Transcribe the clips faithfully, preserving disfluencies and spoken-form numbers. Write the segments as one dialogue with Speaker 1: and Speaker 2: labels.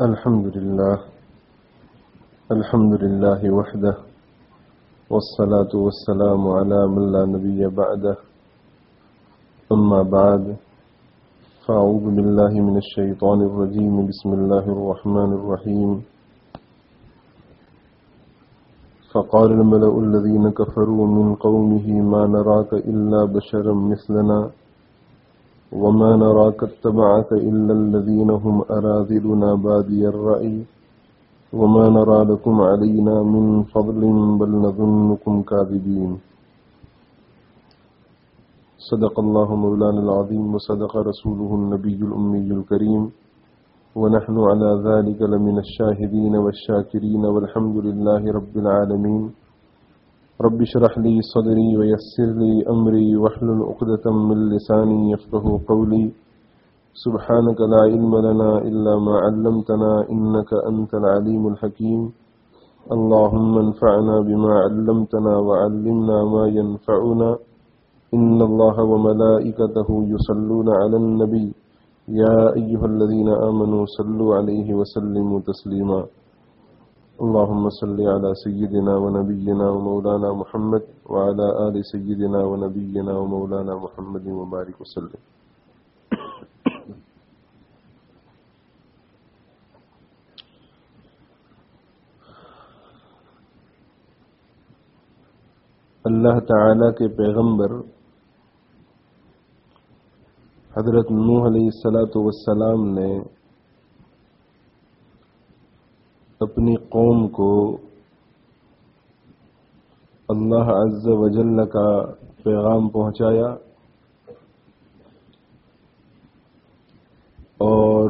Speaker 1: الحمد لله الحمد لله وحده والصلاة والسلام على من لا نبي بعده أما بعد فأعوذ بالله من الشيطان الرجيم بسم الله الرحمن الرحيم فقال الملأ الذين كفروا من قومه ما نراك إلا بشرا مثلنا وما نراك اتبعك إلا الذين هم أراذلنا بادي الرأي وما نرى لكم علينا من فضل بل نظنكم كاذبين صدق الله مولانا العظيم وصدق رسوله النبي الأمي الكريم ونحن على ذلك لمن الشاهدين والشاكرين والحمد لله رب العالمين رب اشرح لي صدري ويسر لي أمري واحلل عقدة من لساني يفقهوا قولي سبحانك لا علم لنا إلا ما علمتنا إنك أنت العليم الحكيم اللهم انفعنا بما علمتنا وعلمنا ما ينفعنا إن الله وملائكته يصلون على النبي يا أيها الذين آمنوا صلوا عليه وسلموا تسليما اللهم صل على سيدنا ونبينا ومولانا محمد وعلى آل سيدنا ونبينا ومولانا محمد وبارك وسلم. اللہ تعالی کے پیغمبر حضرت نوح علیہ الصلاۃ والسلام نے اپنی قوم کو اللہ عز و جل کا پیغام پہنچایا اور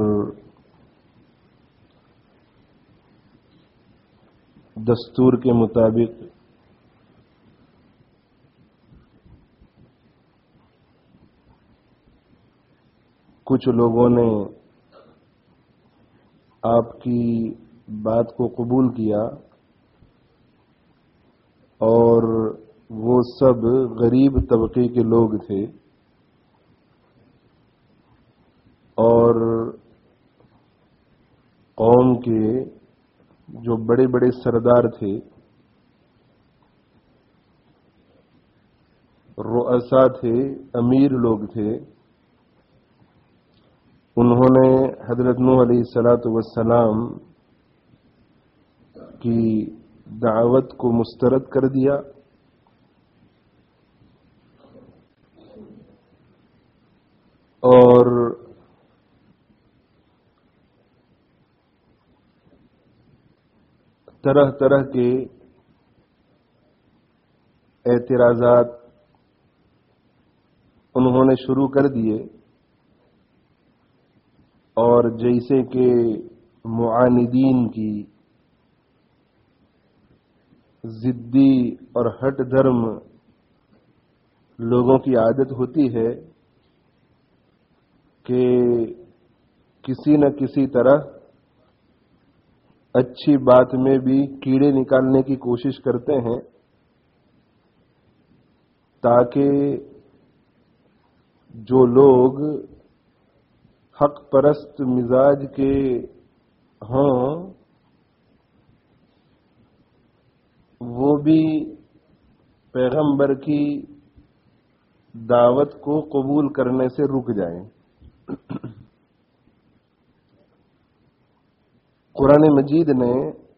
Speaker 1: دستور کے مطابق کچھ لوگوں نے آپ کی بات کو قبول کیا اور وہ سب غریب طبقے کے لوگ تھے اور قوم کے جو بڑے بڑے سردار تھے رؤسا تھے امیر لوگ تھے انہوں نے حضرت نوح علیہ الصلاۃ والسلام کی دعوت کو مسترد کر دیا اور طرح طرح کے اعتراضات انہوں نے شروع کر دیے اور جیسے کہ معاندین کی ضدی اور ہٹ دھرم لوگوں کی عادت ہوتی ہے کہ کسی نہ کسی طرح اچھی بات میں بھی کیڑے نکالنے کی کوشش کرتے ہیں تاکہ جو لوگ حق پرست مزاج کے ہوں وہ بھی پیغمبر کی دعوت کو قبول کرنے سے رک جائیں. قرآن مجید نے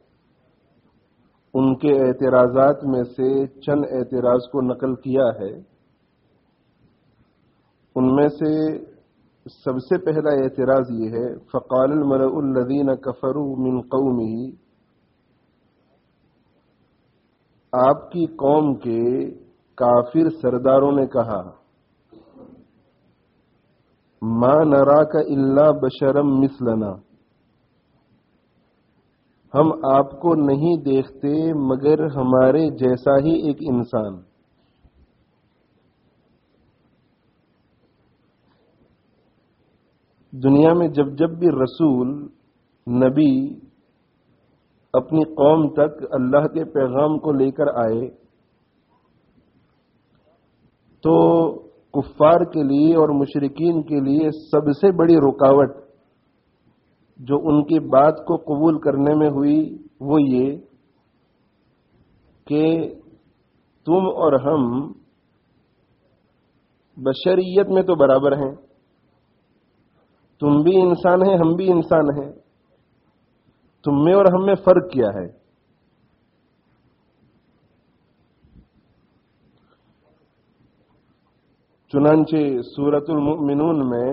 Speaker 1: ان کے اعتراضات میں سے چند اعتراض کو نقل کیا ہے. ان میں سے سب سے پہلا اعتراض یہ ہے فقال الملأ الذین کفروا من قومه آپ کی قوم کے کافر سرداروں نے کہا ما نراک الا بشرا مثلنا ہم آپ کو نہیں دیکھتے مگر ہمارے جیسا ہی ایک انسان. دنیا میں جب جب بھی رسول نبی اپنی قوم تک اللہ کے پیغام کو لے کر آئے تو کفار کے لیے اور مشرکین کے لیے سب سے بڑی رکاوٹ جو ان کی بات کو قبول کرنے میں ہوئی وہ یہ کہ تم اور ہم بشریت میں تو برابر ہیں، تم بھی انسان ہیں ہم بھی انسان ہیں، تم میں اور ہم میں فرق کیا ہے؟ چنانچہ سورۃ المؤمنون میں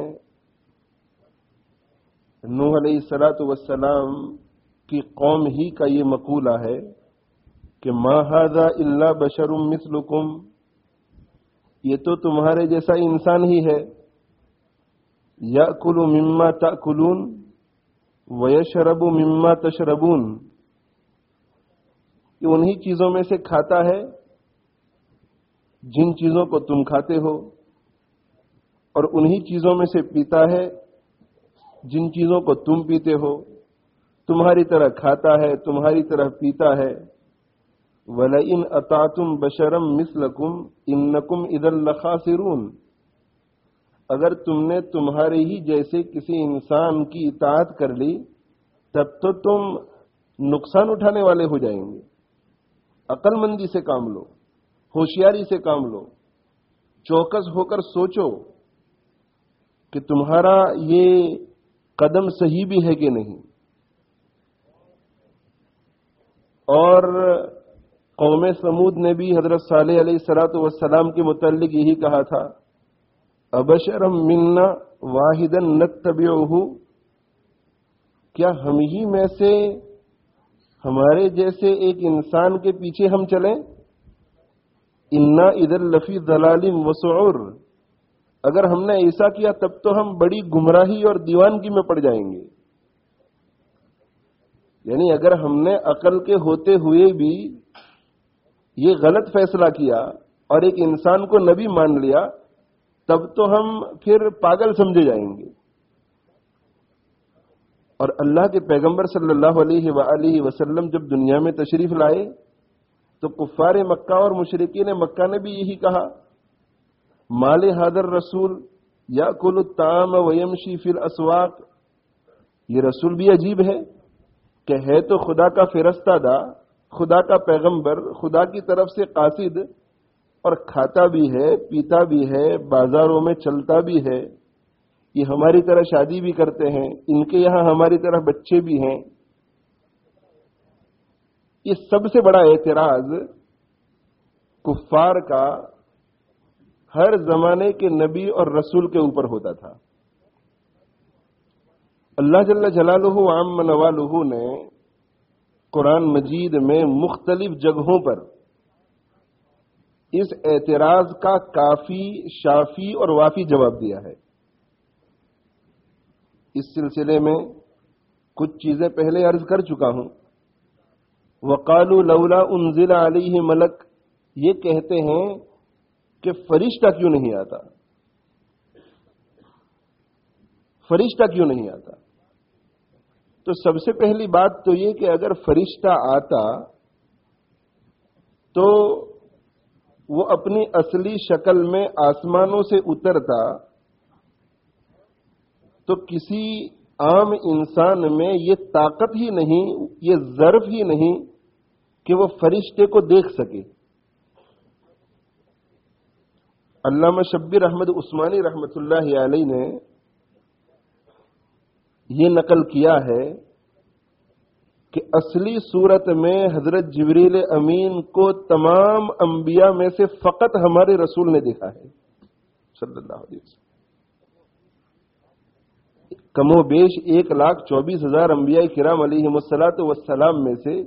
Speaker 1: نوح علیہ الصلوۃ والسلام کی قوم ہی کا یہ مقولہ ہے کہ ما ھذا الا بشر مثلکم، یہ تو تمہارے جیسا انسان ہی ہے، یأکل مما تأکلون ویشرب مما تشربون، یہ انہی چیزوں میں سے کھاتا ہے جن چیزوں کو تم کھاتے ہو، اور انہی چیزوں میں سے پیتا ہے جن چیزوں کو تم پیتے ہو، تمہاری طرح کھاتا ہے تمہاری طرح پیتا ہے۔ وَلَئِنْ أَطَعْتُمْ بَشَرًا مِثْلَكُمْ إِنَّكُمْ إِذًا لَخَاسِرُونَ، اگر تم نے تمہارے ہی جیسے کسی انسان کی اطاعت کر لی تب تو تم نقصان اٹھانے والے ہو جائیں گے۔ عقل مندی سے کام لو، ہوشیاری سے کام لو، چوکس ہو کر سوچو کہ تمہارا یہ قدم صحیح بھی ہے کہ نہیں۔ اور قوم سمود نے بھی حضرت صالح علیہ الصلوۃ والسلام کے متعلق یہی کہا تھا، ابشرم منا واحدا نتبعہ، کیا ہم ہی میں سے ہمارے جیسے ایک انسان کے پیچھے ہم چلیں؟ انا اذا لفی ضلال وسعور، اگر ہم نے ایسا کیا تب تو ہم بڑی گمراہی اور دیوانگی میں پڑ جائیں گے۔ یعنی اگر ہم نے عقل کے ہوتے ہوئے بھی یہ غلط فیصلہ کیا اور ایک انسان کو نبی مان لیا تب تو ہم پھر پاگل سمجھے جائیں گے۔ اور اللہ کے پیغمبر صلی اللہ علیہ وآلہ وسلم جب دنیا میں تشریف لائے تو کفار مکہ اور مشرکین مکہ نے بھی یہی کہا، مال حاضر رسول یاکل الطعام ویمشی فی الاسواق، یہ رسول بھی عجیب ہے کہ ہے تو خدا کا فرستادہ، خدا کا پیغمبر، خدا کی طرف سے قاصد، اور کھاتا بھی ہے پیتا بھی ہے بازاروں میں چلتا بھی ہے، یہ ہماری طرح شادی بھی کرتے ہیں، ان کے یہاں ہماری طرح بچے بھی ہیں۔ یہ سب سے بڑا اعتراض کفار کا ہر زمانے کے نبی اور رسول کے اوپر ہوتا تھا۔ اللہ جل جلالہ وعم نوالہ نے قرآن مجید میں مختلف جگہوں پر اس اعتراض کا کافی، شافی اور وافی جواب دیا ہے۔ اس سلسلے میں کچھ چیزیں پہلے عرض کر چکا ہوں۔ وقالوا لولا انزل علیہ ملک، یہ کہتے ہیں کہ فرشتہ کیوں نہیں آتا، فرشتہ کیوں نہیں آتا؟ تو سب سے پہلی بات تو یہ کہ اگر فرشتہ آتا تو وہ اپنی اصلی شکل میں آسمانوں سے اترتا تو کسی عام انسان میں یہ طاقت ہی نہیں، یہ ظرف ہی نہیں کہ وہ فرشتے کو دیکھ سکے۔ علامہ شبیر احمد عثمانی رحمۃ اللہ علیہ نے یہ نقل کیا ہے کہ اصلی صورت میں حضرت جبریل امین کو تمام انبیاء میں سے فقط ہمارے رسول نے دیکھا ہے صلی اللہ علیہ وسلم۔ کم و بیش ایک لاکھ چوبیس ہزار انبیاء کرام علیہم الصلاۃ والسلام میں سے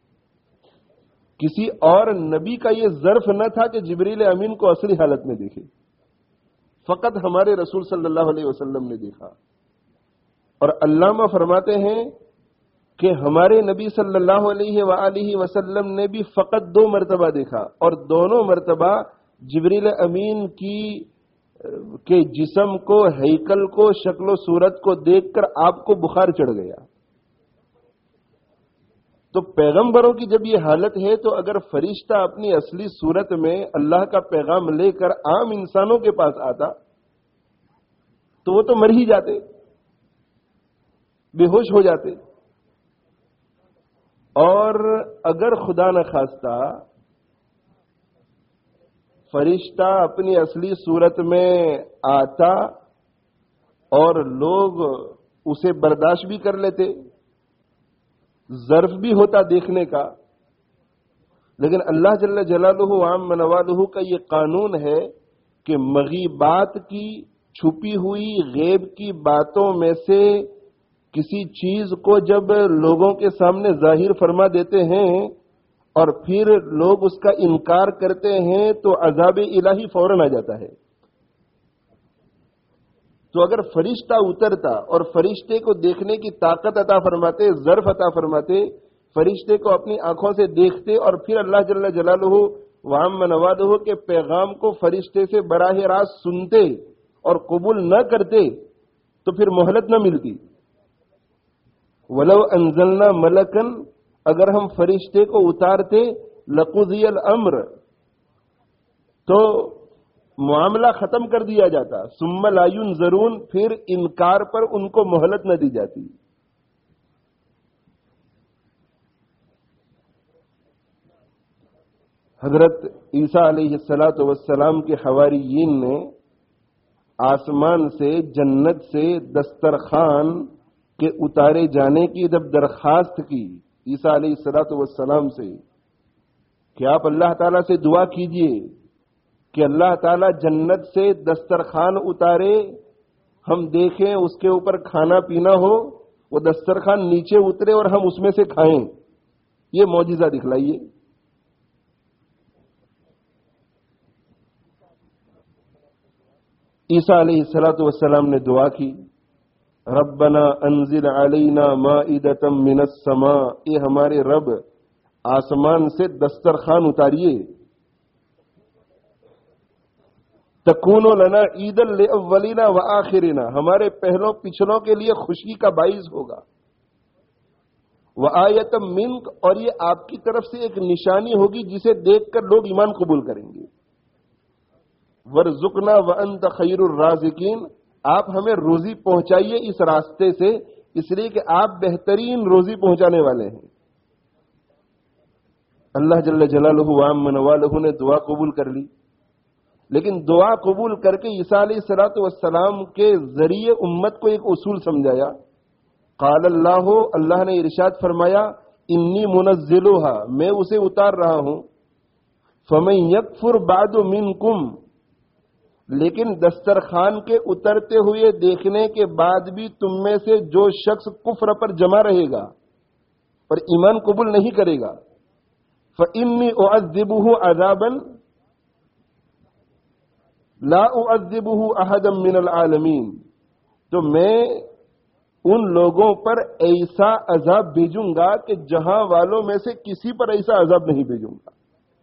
Speaker 1: کسی اور نبی کا یہ ظرف نہ تھا کہ جبریل امین کو اصلی حالت میں دیکھے، فقط ہمارے رسول صلی اللہ علیہ وسلم نے دیکھا۔ اور علامہ فرماتے ہیں کہ ہمارے نبی صلی اللہ علیہ وآلہ وسلم نے بھی فقط دو مرتبہ دیکھا، اور دونوں مرتبہ جبریل امین کی کے جسم کو، ہیکل کو، شکل و صورت کو دیکھ کر آپ کو بخار چڑھ گیا۔ تو پیغمبروں کی جب یہ حالت ہے تو اگر فرشتہ اپنی اصلی صورت میں اللہ کا پیغام لے کر عام انسانوں کے پاس آتا تو وہ تو مر ہی جاتے۔ بے ہوش ہو جاتے. اور اگر خدا نہ خواستہ فرشتہ اپنی اصلی صورت میں آتا اور لوگ اسے برداشت بھی کر لیتے، ظرف بھی ہوتا دیکھنے کا، لیکن اللہ جل جلالہ وعم نوالہ کا یہ قانون ہے کہ مغیبات کی، چھپی ہوئی غیب کی باتوں میں سے کسی چیز کو جب لوگوں کے سامنے ظاہر فرما دیتے ہیں اور پھر لوگ اس کا انکار کرتے ہیں تو عذاب الہی فوراً آ جاتا ہے. تو اگر فرشتہ اترتا اور فرشتے کو دیکھنے کی طاقت عطا فرماتے، ظرف عطا فرماتے، فرشتے کو اپنی آنکھوں سے دیکھتے اور پھر اللہ جل جلالہ وعم نوالہ کے پیغام کو فرشتے سے براہ راست سنتے اور قبول نہ کرتے تو پھر مہلت نہ ملتی. ولو انزلنا ملکن، اگر ہم فرشتے کو اتارتے، لقضی الامر، تو معاملہ ختم کر دیا جاتا. ثم لا ينظرون، پھر انکار پر ان کو مہلت نہ دی جاتی. حضرت عیسیٰ علیہ الصلاۃ والسلام کے حواریین نے آسمان سے، جنت سے دسترخوان کے اتارے جانے کی جب درخواست کی عیسیٰ علیہ الصلاۃ والسلام سے کہ آپ اللہ تعالیٰ سے دعا کیجئے کہ اللہ تعالیٰ جنت سے دسترخوان اتارے، ہم دیکھیں اس کے اوپر کھانا پینا ہو، وہ دسترخوان نیچے اترے اور ہم اس میں سے کھائیں، یہ معجزہ دکھلائیے. عیسیٰ علیہ الصلاۃ والسلام نے دعا کی، ربنا انزل علینا مائدۃ من السماء، اے ہمارے رب آسمان سے دسترخوان اتاریے، تکون لنا عیدا لاولینا وآخرنا، ہمارے پہلوں پچھلوں کے لیے خوشی کا باعث ہوگا، وآیۃ منک، اور یہ آپ کی طرف سے ایک نشانی ہوگی جسے دیکھ کر لوگ ایمان قبول کریں گے، ورزقنا وانت خیر الرازقین، آپ ہمیں روزی پہنچائیے اس راستے سے، اس لیے کہ آپ بہترین روزی پہنچانے والے ہیں. اللہ جل جلالہ وعم نوالہ نے دعا قبول کر لی، لیکن دعا قبول کر کے عیسیٰ علیہ الصلوۃ والسلام کے ذریعے امت کو ایک اصول سمجھایا. قال اللہ، اللہ نے ارشاد فرمایا، انی منزلھا، میں اسے اتار رہا ہوں، فمن یکفر بعد منکم، لیکن دسترخوان کے اترتے ہوئے دیکھنے کے بعد بھی تم میں سے جو شخص کفر پر جمع رہے گا اور ایمان قبول نہیں کرے گا، فإنی اعذبہ عذابا لا اعذبہ احدا من العالمین، تو میں ان لوگوں پر ایسا عذاب بھیجوں گا کہ جہاں والوں میں سے کسی پر ایسا عذاب نہیں بھیجوں گا.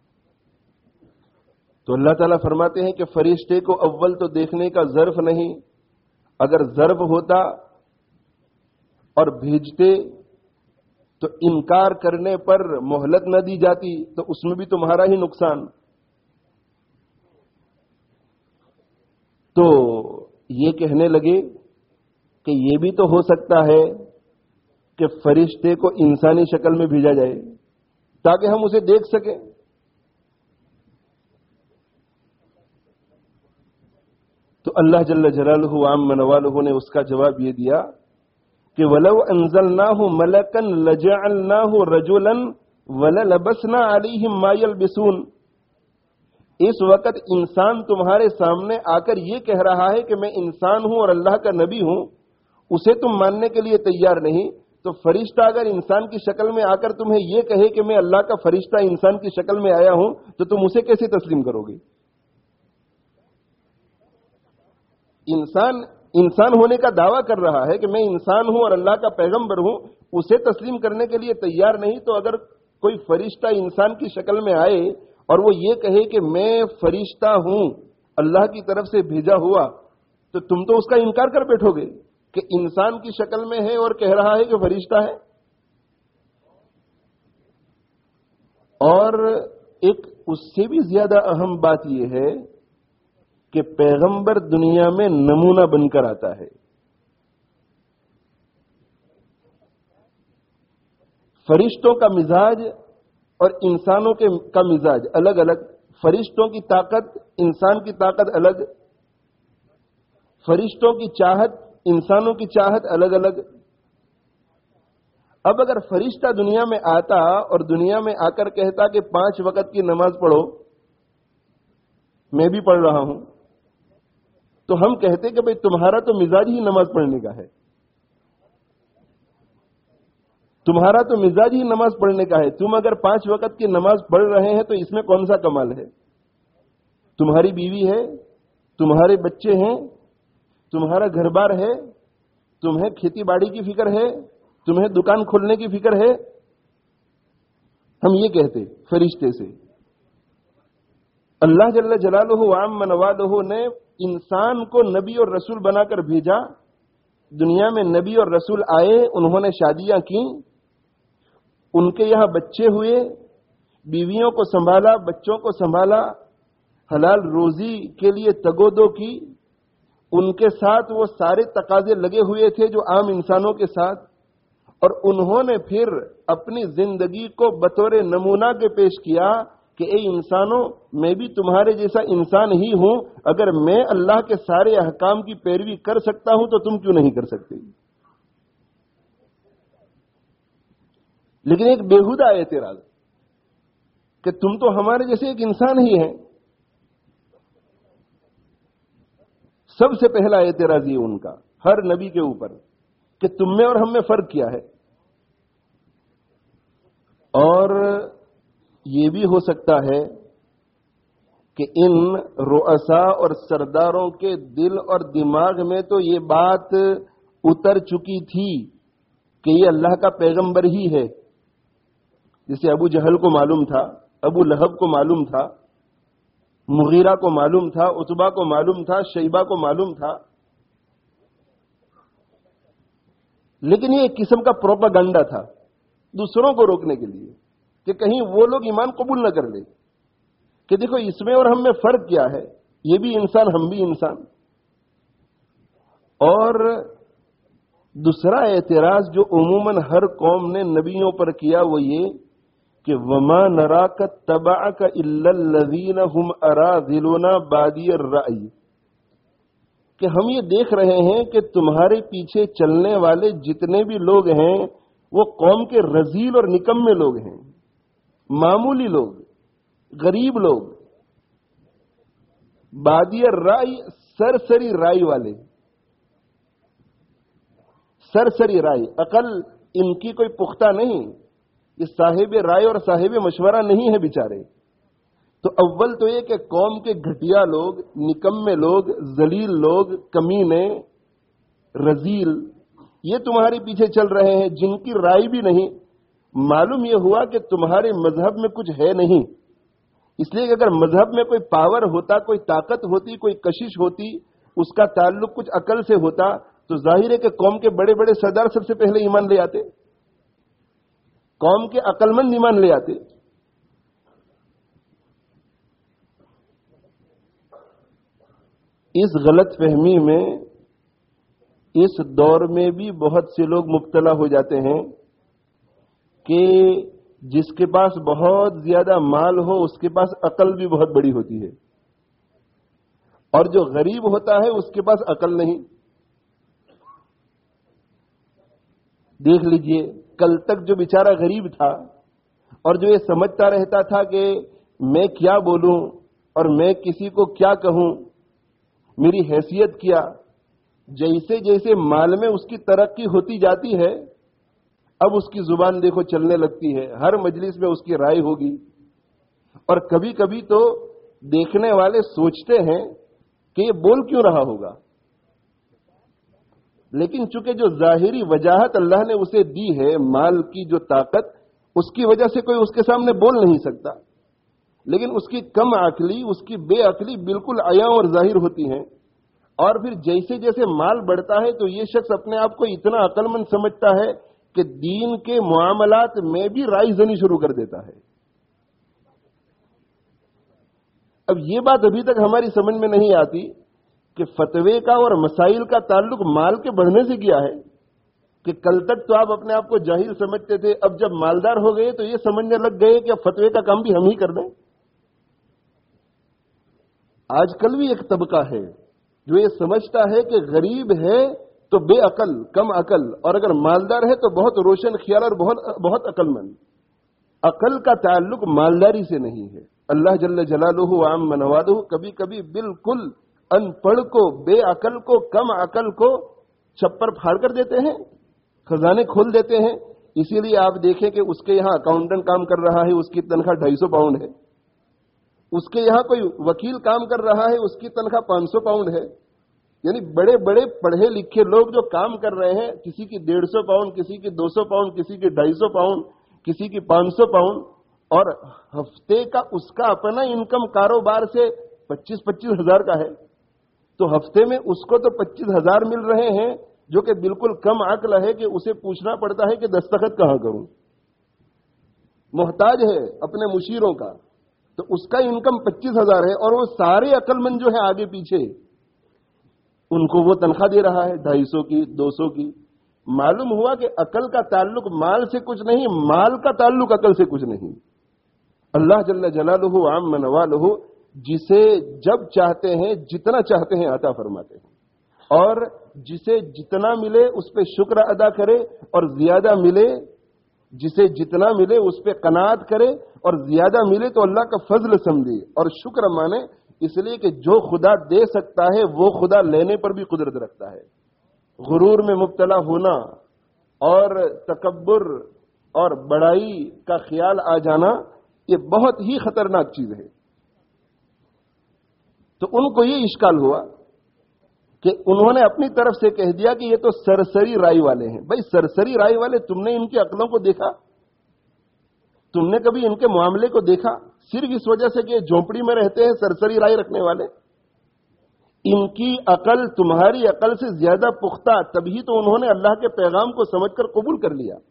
Speaker 1: تو اللہ تعالیٰ فرماتے ہیں کہ فرشتے کو اول تو دیکھنے کا ظرف نہیں، اگر ظرف ہوتا اور بھیجتے تو انکار کرنے پر مہلت نہ دی جاتی، تو اس میں بھی تمہارا ہی نقصان. تو یہ کہنے لگے کہ یہ بھی تو ہو سکتا ہے کہ فرشتے کو انسانی شکل میں بھیجا جائے تاکہ ہم اسے دیکھ سکیں. تو اللہ جل جلالہ وعم نوالہ نے اس کا جواب یہ دیا کہ وَلَوْ أَنزَلْنَاهُ مَلَكًا لَجَعَلْنَاهُ رَجُلًا وَلَلَبَسْنَا عَلَيْهِمْ مَا يَلْبِسُونَ. اس وقت انسان تمہارے سامنے آ کر یہ کہہ رہا ہے کہ میں انسان ہوں اور اللہ کا نبی ہوں، اسے تم ماننے کے لیے تیار نہیں، تو فرشتہ اگر انسان کی شکل میں آ کر تمہیں یہ کہے کہ میں اللہ کا فرشتہ انسان کی شکل میں آیا ہوں تو تم اسے کیسے تسلیم کرو گے؟ انسان انسان ہونے کا دعویٰ کر رہا ہے کہ میں انسان ہوں اور اللہ کا پیغمبر ہوں، اسے تسلیم کرنے کے لیے تیار نہیں، تو اگر کوئی فرشتہ انسان کی شکل میں آئے اور وہ یہ کہے کہ میں فرشتہ ہوں اللہ کی طرف سے بھیجا ہوا، تو تم تو اس کا انکار کر بیٹھو گے کہ انسان کی شکل میں ہے اور کہہ رہا ہے کہ فرشتہ ہے. اور ایک اس سے بھی زیادہ اہم بات یہ ہے کہ پیغمبر دنیا میں نمونہ بن کر آتا ہے. فرشتوں کا مزاج اور انسانوں کے کا مزاج الگ الگ، فرشتوں کی طاقت انسان کی طاقت الگ، فرشتوں کی چاہت انسانوں کی چاہت الگ الگ۔ اب اگر فرشتہ دنیا میں آتا اور دنیا میں آ کر کہتا کہ پانچ وقت کی نماز پڑھو، میں بھی پڑھ رہا ہوں، تو ہم کہتے کہ بھئی تمہارا تو مزاج ہی نماز پڑھنے کا ہے، تمہارا تو مزاج ہی نماز پڑھنے کا ہے، تم اگر پانچ وقت کی نماز پڑھ رہے ہیں تو اس میں کون سا کمال ہے؟ تمہاری بیوی ہے، تمہارے بچے ہیں، تمہارا گھر بار ہے، تمہیں کھیتی باڑی کی فکر ہے، تمہیں دکان کھولنے کی فکر ہے، ہم یہ کہتے فرشتے سے۔ اللہ جل جلالہ وعم نوالہ نے انسان کو نبی اور رسول بنا کر بھیجا، دنیا میں نبی اور رسول آئے، انہوں نے شادیاں کی، ان کے یہاں بچے ہوئے، بیویوں کو سنبھالا، بچوں کو سنبھالا، حلال روزی کے لیے تگودو کی، ان کے ساتھ وہ سارے تقاضے لگے ہوئے تھے جو عام انسانوں کے ساتھ، اور انہوں نے پھر اپنی زندگی کو بطور نمونہ کے پیش کیا کہ اے انسانوں، میں بھی تمہارے جیسا انسان ہی ہوں، اگر میں اللہ کے سارے احکام کی پیروی کر سکتا ہوں تو تم کیوں نہیں کر سکتے؟ لیکن ایک بےہودہ اعتراض کہ تم تو ہمارے جیسے ایک انسان ہی ہیں۔ سب سے پہلا اعتراض یہ ان کا ہر نبی کے اوپر کہ تم میں اور ہم میں فرق کیا ہے؟ اور یہ بھی ہو سکتا ہے کہ ان رؤساء اور سرداروں کے دل اور دماغ میں تو یہ بات اتر چکی تھی کہ یہ اللہ کا پیغمبر ہی ہے، جسے ابو جہل کو معلوم تھا، ابو لہب کو معلوم تھا، مغیرہ کو معلوم تھا، عتبہ کو معلوم تھا، شیبہ کو معلوم تھا، لیکن یہ ایک قسم کا پروپاگنڈا تھا دوسروں کو روکنے کے لیے کہ کہیں وہ لوگ ایمان قبول نہ کر لیں کہ دیکھو اس میں اور ہم میں فرق کیا ہے، یہ بھی انسان ہم بھی انسان۔ اور دوسرا اعتراض جو عموماً ہر قوم نے نبیوں پر کیا وہ یہ کہ وما نراک تبعک الا الذین هم اراذلنا بادی الرأی، کہ ہم یہ دیکھ رہے ہیں کہ تمہارے پیچھے چلنے والے جتنے بھی لوگ ہیں وہ قوم کے رذیل اور نکمے لوگ ہیں، معمولی لوگ، غریب لوگ، بادی الرأی سرسری رائے والے، سرسری رائے، عقل ان کی کوئی پختہ نہیں، یہ صاحب رائے اور صاحب مشورہ نہیں ہے بیچارے۔ تو اول تو یہ کہ قوم کے گھٹیا لوگ، نکمے لوگ، ذلیل لوگ، کمینے، رذیل، یہ تمہارے پیچھے چل رہے ہیں جن کی رائے بھی نہیں۔ معلوم یہ ہوا کہ تمہارے مذہب میں کچھ ہے نہیں، اس لیے کہ اگر مذہب میں کوئی پاور ہوتا، کوئی طاقت ہوتی، کوئی کشش ہوتی، اس کا تعلق کچھ عقل سے ہوتا تو ظاہر ہے کہ قوم کے بڑے بڑے سردار سب سے پہلے ایمان لے آتے، قوم کے عقل مند ایمان لے آتے۔ اس غلط فہمی میں اس دور میں بھی بہت سے لوگ مبتلا ہو جاتے ہیں کہ جس کے پاس بہت زیادہ مال ہو اس کے پاس عقل بھی بہت بڑی ہوتی ہے، اور جو غریب ہوتا ہے اس کے پاس عقل نہیں۔ دیکھ لیجئے کل تک جو بیچارہ غریب تھا اور جو یہ سمجھتا رہتا تھا کہ میں کیا بولوں اور میں کسی کو کیا کہوں، میری حیثیت کیا، جیسے جیسے مال میں اس کی ترقی ہوتی جاتی ہے اب اس کی زبان دیکھو چلنے لگتی ہے، ہر مجلس میں اس کی رائے ہوگی، اور کبھی کبھی تو دیکھنے والے سوچتے ہیں کہ یہ بول کیوں رہا ہوگا، لیکن چونکہ جو ظاہری وجاہت اللہ نے اسے دی ہے، مال کی جو طاقت، اس کی وجہ سے کوئی اس کے سامنے بول نہیں سکتا، لیکن اس کی کم عقلی، اس کی بے عقلی بالکل عیاں اور ظاہر ہوتی ہیں۔ اور پھر جیسے جیسے مال بڑھتا ہے تو یہ شخص اپنے آپ کو اتنا عقل مند سمجھتا ہے کہ دین کے معاملات میں بھی رائے زنی شروع کر دیتا ہے۔ اب یہ بات ابھی تک ہماری سمجھ میں نہیں آتی کہ فتوے کا اور مسائل کا تعلق مال کے بڑھنے سے کیا ہے، کہ کل تک تو آپ اپنے آپ کو جاہل سمجھتے تھے، اب جب مالدار ہو گئے تو یہ سمجھنے لگ گئے کہ اب فتوے کا کام بھی ہم ہی کر دیں۔ آج کل بھی ایک طبقہ ہے جو یہ سمجھتا ہے کہ غریب ہے تو بے عقل، کم عقل، اور اگر مالدار ہے تو بہت روشن خیال اور بہت بہت عقل مند۔ عقل کا تعلق مالداری سے نہیں ہے۔ اللہ جل جلالہ وعم نوادہ کبھی کبھی بالکل ان پڑھ کو، بے عقل کو، کم عقل کو چھپر پھاڑ کر دیتے ہیں، خزانے کھول دیتے ہیں۔ اسی لیے آپ دیکھیں کہ اس کے یہاں اکاؤنٹنٹ کام کر رہا ہے، اس کی تنخواہ ڈھائی سو پاؤنڈ ہے۔ اس کے یہاں کوئی وکیل کام کر رہا ہے، اس کی تنخواہ پانچ سو پاؤنڈ ہے۔ یعنی بڑے بڑے پڑھے لکھے لوگ جو کام کر رہے ہیں، کسی کی ڈیڑھ سو پاؤنڈ، کسی کی دو سو پاؤنڈ، کسی کی ڈھائی سو پاؤنڈ، کسی کی پانچ سو پاؤنڈ، اور ہفتے کا اس کا اپنا انکم کاروبار سے پچیس پچیس ہزار کا ہے، تو ہفتے میں اس کو تو پچیس ہزار مل رہے ہیں، جو کہ بالکل کم عقل ہے کہ اسے پوچھنا پڑتا ہے کہ دستخط کہاں کروں۔ محتاج ہے اپنے مشیروں کا، تو اس کا انکم پچیس ہزار ہے، اور وہ سارے عقل مند جو ہے آگے پیچھے ان کو وہ تنخواہ دے رہا ہے ڈھائی سو کی، دو سو کی۔ معلوم ہوا کہ عقل کا تعلق مال سے کچھ نہیں، مال کا تعلق عقل سے کچھ نہیں۔ اللہ جل جلالہ عم نوالہ جسے جب چاہتے ہیں، جتنا چاہتے ہیں عطا فرماتے ہیں، اور جسے جتنا ملے اس پہ شکر ادا کرے، اور زیادہ ملے جسے جتنا ملے اس پہ قناعت کرے، اور زیادہ ملے تو اللہ کا فضل سمجھے اور شکر مانے، اس لیے کہ جو خدا دے سکتا ہے وہ خدا لینے پر بھی قدرت رکھتا ہے۔ غرور میں مبتلا ہونا اور تکبر اور بڑائی کا خیال آ جانا یہ بہت ہی خطرناک چیز ہے۔ تو ان کو یہ اشکال ہوا کہ انہوں نے اپنی طرف سے کہہ دیا کہ یہ تو سرسری رائے والے ہیں۔ بھائی سرسری رائے والے، تم نے ان کی عقلوں کو دیکھا؟ تم نے کبھی ان کے معاملے کو دیکھا؟ صرف اس وجہ سے کہ جھونپڑی میں رہتے ہیں سرسری رائے رکھنے والے؟ ان کی عقل تمہاری عقل سے زیادہ پختہ، تبھی تو انہوں نے اللہ کے پیغام کو سمجھ کر قبول کر لیا۔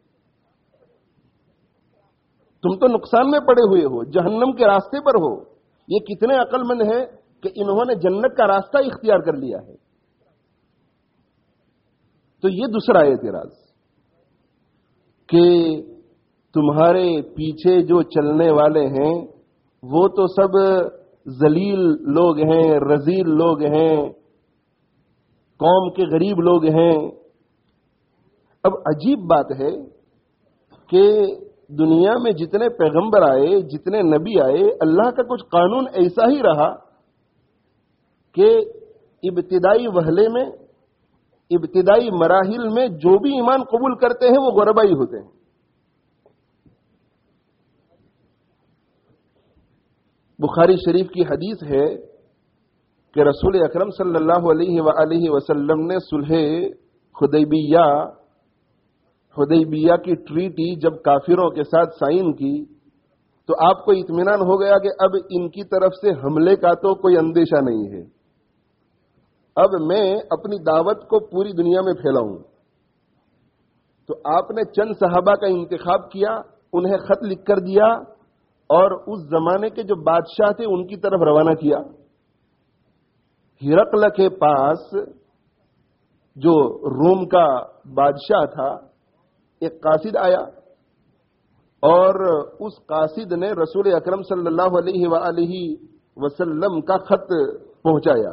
Speaker 1: تم تو نقصان میں پڑے ہوئے ہو، جہنم کے راستے پر ہو۔ یہ کتنے عقل مند ہیں کہ انہوں نے جنت کا راستہ اختیار کر لیا ہے۔ تو یہ دوسرا اعتراض کہ تمہارے پیچھے جو چلنے والے ہیں وہ تو سب ذلیل لوگ ہیں، رذیل لوگ ہیں، قوم کے غریب لوگ ہیں۔ اب عجیب بات ہے کہ دنیا میں جتنے پیغمبر آئے، جتنے نبی آئے، اللہ کا کچھ قانون ایسا ہی رہا کہ ابتدائی وہلے میں، ابتدائی مراحل میں جو بھی ایمان قبول کرتے ہیں وہ غربائی ہوتے ہیں۔ بخاری شریف کی حدیث ہے کہ رسول اکرم صلی اللہ علیہ وآلہ وسلم نے صلح حدیبیہ حدیبیہ کی ٹریٹی جب کافروں کے ساتھ سائن کی تو آپ کو اطمینان ہو گیا کہ اب ان کی طرف سے حملے کا تو کوئی اندیشہ نہیں ہے، اب میں اپنی دعوت کو پوری دنیا میں پھیلاؤں۔ تو آپ نے چند صحابہ کا انتخاب کیا، انہیں خط لکھ کر دیا، اور اس زمانے کے جو بادشاہ تھے ان کی طرف روانہ کیا۔ ہرقل کے پاس جو روم کا بادشاہ تھا، ایک قاصد آیا، اور اس قاصد نے رسول اکرم صلی اللہ علیہ وآلہ وسلم کا خط پہنچایا۔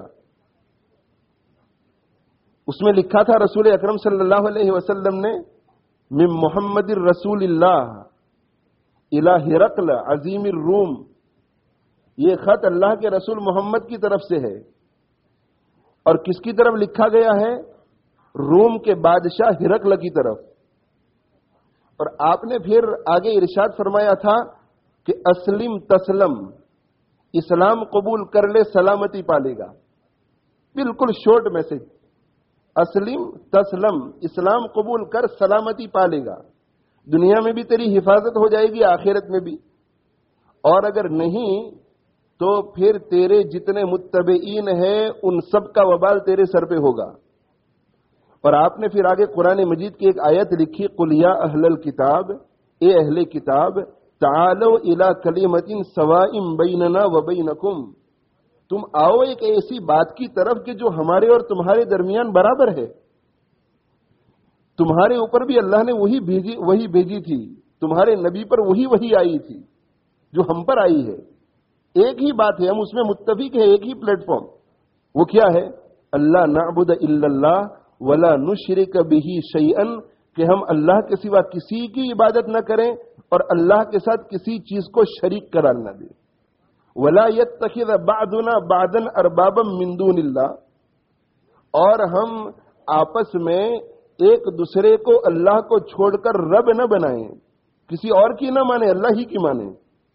Speaker 1: اس میں لکھا تھا رسول اکرم صلی اللہ علیہ وسلم نے من محمد رسول اللہ الہ ہرقل عظیم الروم، یہ خط اللہ کے رسول محمد کی طرف سے ہے، اور کس کی طرف لکھا گیا ہے؟ روم کے بادشاہ ہرقل کی طرف۔ اور آپ نے پھر آگے ارشاد فرمایا تھا کہ اسلم تسلم، اسلام قبول کر لے سلامتی پالے گا۔ بالکل شورٹ میسج، اسلم تسلم، اسلام قبول کر سلامتی پالے گا، دنیا میں بھی تیری حفاظت ہو جائے گی، آخرت میں بھی، اور اگر نہیں تو پھر تیرے جتنے متبعین ہیں ان سب کا وبال تیرے سر پہ ہوگا۔ اور آپ نے پھر آگے قرآن مجید کی ایک آیت لکھی، قل یا اہل الکتاب، اے اہل کتاب، تعالوا الی کلمۃ سواء بیننا وبینکم، تم آؤ ایک ایسی بات کی طرف کہ جو ہمارے اور تمہارے درمیان برابر ہے۔ تمہارے اوپر بھی اللہ نے وہی بھیجی وہی بھیجی تھی، تمہارے نبی پر وہی وہی آئی تھی جو ہم پر آئی ہے. ایک ہی بات ہے، ہم اس میں متفق ہیں، ایک ہی پلیٹ فارم. وہ کیا ہے؟ اللہ نعبد الا اللہ ولا نشرک بہ شیئا، کہ ہم اللہ کے سوا کسی کی عبادت نہ کریں اور اللہ کے ساتھ کسی چیز کو شریک قرار نہ دیں. ولا يتخذ بعضنا بعضا اربابا من دون اللہ، اور ہم آپس میں ایک دوسرے کو اللہ کو چھوڑ کر رب نہ بنائیں، کسی اور کی نہ مانیں، اللہ ہی کی مانیں.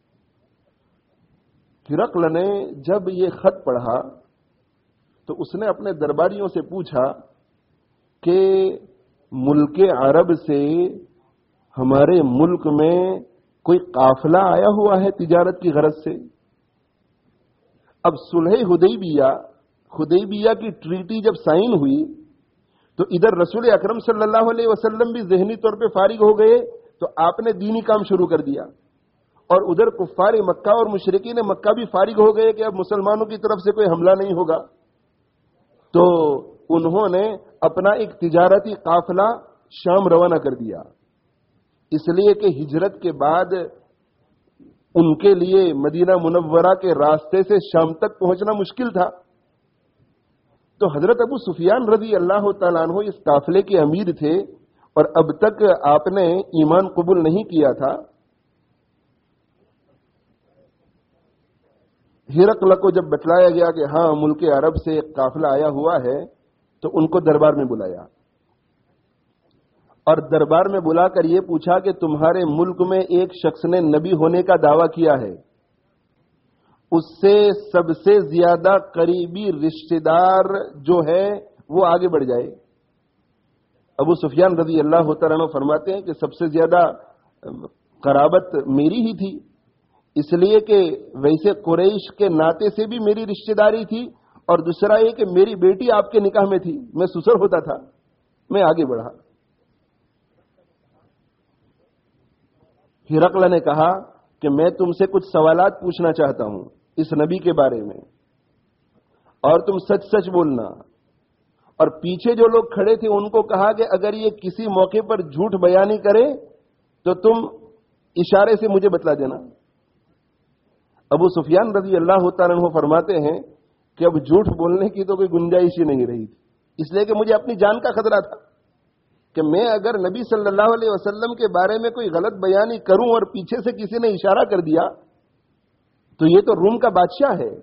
Speaker 1: ہرقل نے جب یہ خط پڑھا تو اس نے اپنے درباریوں سے پوچھا کہ ملک عرب سے ہمارے ملک میں کوئی قافلہ آیا ہوا ہے تجارت کی غرض سے؟ اب صلح حدیبیہ حدیبیہ کی ٹریٹی جب سائن ہوئی تو ادھر رسول اکرم صلی اللہ علیہ وسلم بھی ذہنی طور پہ فارغ ہو گئے، تو آپ نے دینی کام شروع کر دیا، اور ادھر کفار مکہ اور مشرکین مکہ بھی فارغ ہو گئے کہ اب مسلمانوں کی طرف سے کوئی حملہ نہیں ہوگا. تو انہوں نے اپنا ایک تجارتی قافلہ شام روانہ کر دیا، اس لیے کہ ہجرت کے بعد ان کے لیے مدینہ منورہ کے راستے سے شام تک پہنچنا مشکل تھا. تو حضرت ابو سفیان رضی اللہ تعالیٰ عنہ اس قافلے کے امیر تھے، اور اب تک آپ نے ایمان قبول نہیں کیا تھا. ہرقل کو جب بتلایا گیا کہ ہاں ملک عرب سے ایک قافلہ آیا ہوا ہے، تو ان کو دربار میں بلایا، اور دربار میں بلا کر یہ پوچھا کہ تمہارے ملک میں ایک شخص نے نبی ہونے کا دعویٰ کیا ہے، اس سے سب سے زیادہ قریبی رشتہ دار جو ہے وہ آگے بڑھ جائے. ابو سفیان رضی اللہ تعالیٰ عنہ فرماتے ہیں کہ سب سے زیادہ قرابت میری ہی تھی، اس لیے کہ ویسے قریش کے ناطے سے بھی میری رشتہ داری تھی، اور دوسرا یہ کہ میری بیٹی آپ کے نکاح میں تھی، میں سسر ہوتا تھا، میں آگے بڑھا. ہرقل نے کہا کہ میں تم سے کچھ سوالات پوچھنا چاہتا ہوں اس نبی کے بارے میں، اور تم سچ سچ بولنا. اور پیچھے جو لوگ کھڑے تھے ان کو کہا کہ اگر یہ کسی موقع پر جھوٹ بیانی کرے تو تم اشارے سے مجھے بتلا دینا. ابو سفیان رضی اللہ تعالیٰ عنہ فرماتے ہیں کہ اب جھوٹ بولنے کی تو کوئی گنجائش ہی نہیں رہی تھی، اس لیے کہ مجھے اپنی جان کا خطرہ تھا کہ میں اگر نبی صلی اللہ علیہ وسلم کے بارے میں کوئی غلط بیانی کروں اور پیچھے سے کسی نے اشارہ کر دیا تو یہ تو روم کا بادشاہ ہے.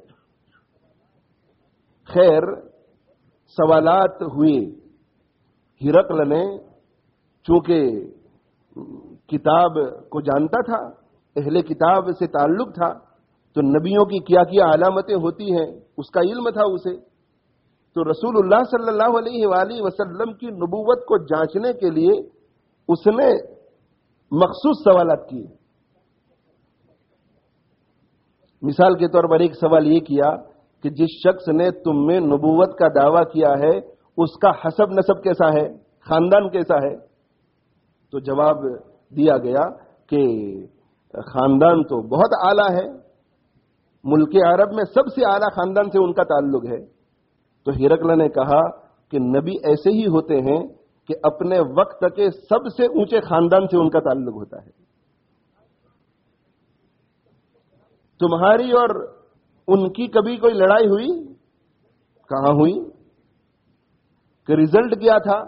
Speaker 1: خیر سوالات ہوئے. ہرقل نے چونکہ کتاب کو جانتا تھا، اہل کتاب سے تعلق تھا، تو نبیوں کی کیا کیا علامتیں ہوتی ہیں اس کا علم تھا اسے. تو رسول اللہ صلی اللہ علیہ وآلہ وسلم کی نبوت کو جانچنے کے لیے اس نے مخصوص سوالات کیے. مثال کے طور پر ایک سوال یہ کیا کہ جس شخص نے تم میں نبوت کا دعویٰ کیا ہے اس کا حسب نسب کیسا ہے، خاندان کیسا ہے؟ تو جواب دیا گیا کہ خاندان تو بہت اعلیٰ ہے، ملک عرب میں سب سے اعلیٰ خاندان سے ان کا تعلق ہے. تو ہرقل نے کہا کہ نبی ایسے ہی ہوتے ہیں کہ اپنے وقت کے سب سے اونچے خاندان سے ان کا تعلق ہوتا ہے. تمہاری اور ان کی کبھی کوئی لڑائی ہوئی؟ کہاں ہوئی؟ کہ رزلٹ کیا تھا؟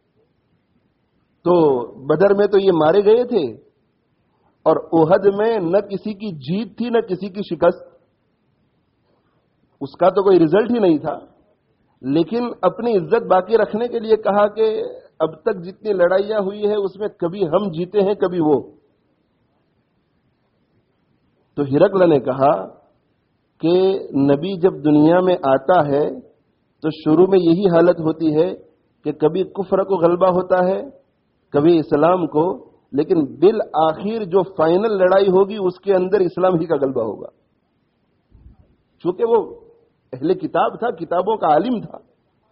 Speaker 1: تو بدر میں تو یہ مارے گئے تھے، اور احد میں نہ کسی کی جیت تھی نہ کسی کی شکست، اس کا تو کوئی رزلٹ ہی نہیں تھا. لیکن اپنی عزت باقی رکھنے کے لیے کہا کہ اب تک جتنی لڑائیاں ہوئی ہیں اس میں کبھی ہم جیتے ہیں کبھی وہ. تو ہرقل نے کہا کہ نبی جب دنیا میں آتا ہے تو شروع میں یہی حالت ہوتی ہے کہ کبھی کفر کو غلبہ ہوتا ہے کبھی اسلام کو، لیکن بالآخر جو فائنل لڑائی ہوگی اس کے اندر اسلام ہی کا غلبہ ہوگا، چونکہ وہ اہل کتاب تھا، کتابوں کا عالم تھا.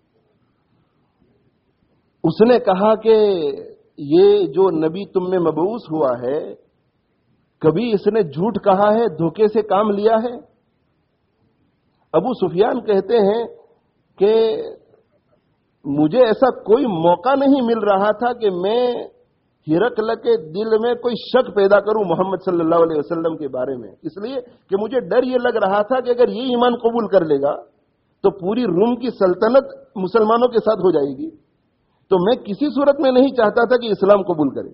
Speaker 1: اس نے کہا کہ یہ جو نبی تم میں مبعوث ہوا ہے کبھی اس نے جھوٹ کہا ہے، دھوکے سے کام لیا ہے؟ ابو سفیان کہتے ہیں کہ مجھے ایسا کوئی موقع نہیں مل رہا تھا کہ میں ہرقل کے دل میں کوئی شک پیدا کروں محمد صلی اللہ علیہ وسلم کے بارے میں، اس لیے کہ مجھے ڈر یہ لگ رہا تھا کہ اگر یہ ایمان قبول کر لے گا تو پوری روم کی سلطنت مسلمانوں کے ساتھ ہو جائے گی، تو میں کسی صورت میں نہیں چاہتا تھا کہ اسلام قبول کرے۔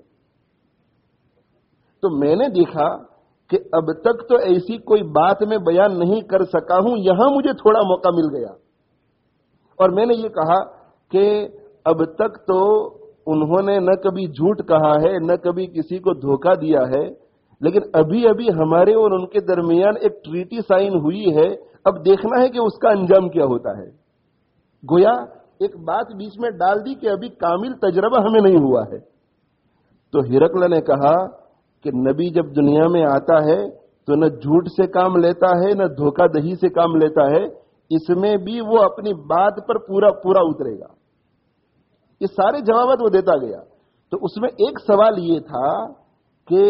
Speaker 1: تو میں نے دیکھا کہ اب تک تو ایسی کوئی بات میں بیان نہیں کر سکا ہوں، یہاں مجھے تھوڑا موقع مل گیا، اور میں نے یہ کہا کہ اب تک تو انہوں نے نہ کبھی جھوٹ کہا ہے نہ کبھی کسی کو دھوکہ دیا ہے، لیکن ابھی ابھی ہمارے اور ان کے درمیان ایک ٹریٹی سائن ہوئی ہے، اب دیکھنا ہے کہ اس کا انجام کیا ہوتا ہے۔ گویا ایک بات بیچ میں ڈال دی کہ ابھی کامل تجربہ ہمیں نہیں ہوا ہے۔ تو ہرقل نے کہا کہ نبی جب دنیا میں آتا ہے تو نہ جھوٹ سے کام لیتا ہے نہ دھوکہ دہی سے کام لیتا ہے، اس میں بھی وہ اپنی بات پر پورا پورا اترے گا۔ یہ سارے جوابات وہ دیتا گیا۔ تو اس میں ایک سوال یہ تھا کہ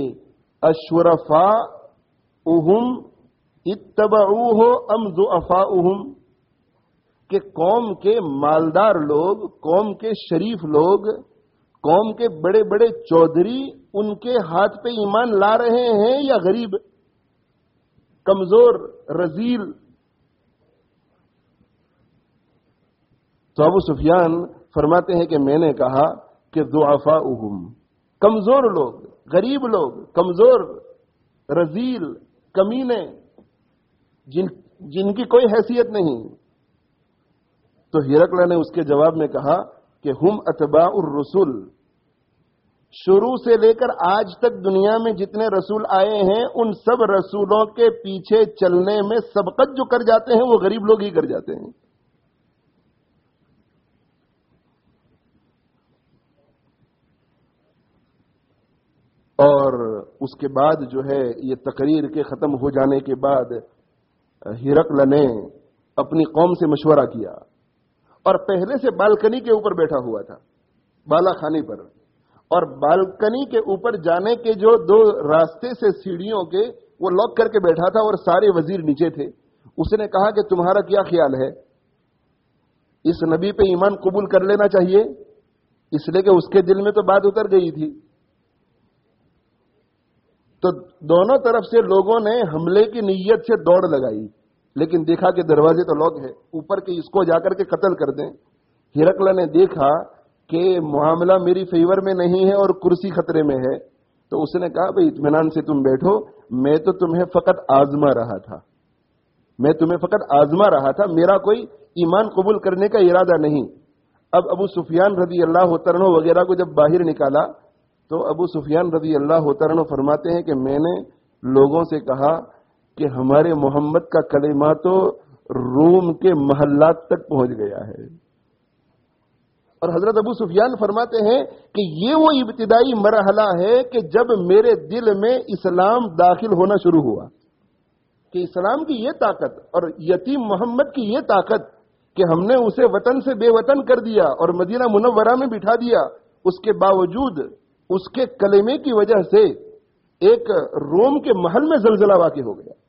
Speaker 1: اشرفاؤہم اتبعوہ ام ضعفاؤہم، کہ قوم کے مالدار لوگ، قوم کے شریف لوگ، قوم کے بڑے بڑے چودھری ان کے ہاتھ پہ ایمان لا رہے ہیں یا غریب، کمزور، رذیل؟ تو ابو سفیان فرماتے ہیں کہ میں نے کہا کہ ضعفاؤہم، کمزور لوگ، غریب لوگ، کمزور، رذیل، کمینے، جن جن کی کوئی حیثیت نہیں۔ تو ہرقل نے اس کے جواب میں کہا کہ ہم اتباع الرسل، شروع سے لے کر آج تک دنیا میں جتنے رسول آئے ہیں ان سب رسولوں کے پیچھے چلنے میں سبقت جو کر جاتے ہیں وہ غریب لوگ ہی کر جاتے ہیں۔ اور اس کے بعد جو ہے یہ تقریر کے ختم ہو جانے کے بعد ہرقل نے اپنی قوم سے مشورہ کیا، اور پہلے سے بالکنی کے اوپر بیٹھا ہوا تھا، بالا خانے پر، اور بالکنی کے اوپر جانے کے جو دو راستے سے سیڑھیوں کے وہ لاک کر کے بیٹھا تھا، اور سارے وزیر نیچے تھے۔ اس نے کہا کہ تمہارا کیا خیال ہے، اس نبی پہ ایمان قبول کر لینا چاہیے؟ اس لیے کہ اس کے دل میں تو بات اتر گئی تھی۔ تو دونوں طرف سے لوگوں نے حملے کی نیت سے دوڑ لگائی، لیکن دیکھا کہ دروازے تو لاک ہے، اوپر کے اس کو جا کر کے قتل کر دیں۔ ہرقل نے دیکھا کہ معاملہ میری فیور میں نہیں ہے اور کرسی خطرے میں ہے، تو اس نے کہا بھئی اطمینان سے تم بیٹھو، میں تو تمہیں فقط آزما رہا تھا، میں تمہیں فقط آزما رہا تھا، میرا کوئی ایمان قبول کرنے کا ارادہ نہیں۔ اب ابو سفیان رضی اللہ عنہ وغیرہ کو جب باہر نکالا تو ابو سفیان رضی اللہ عنہ فرماتے ہیں کہ میں نے لوگوں سے کہا کہ ہمارے محمد کا کلمہ تو روم کے محلات تک پہنچ گیا ہے، اور حضرت ابو سفیان فرماتے ہیں کہ یہ وہ ابتدائی مرحلہ ہے کہ جب میرے دل میں اسلام داخل ہونا شروع ہوا، کہ اسلام کی یہ طاقت اور یتیم محمد کی یہ طاقت کہ ہم نے اسے وطن سے بے وطن کر دیا اور مدینہ منورہ میں بٹھا دیا، اس کے باوجود اس کے کلمے کی وجہ سے ایک روم کے محل میں زلزلہ واقع ہو گیا۔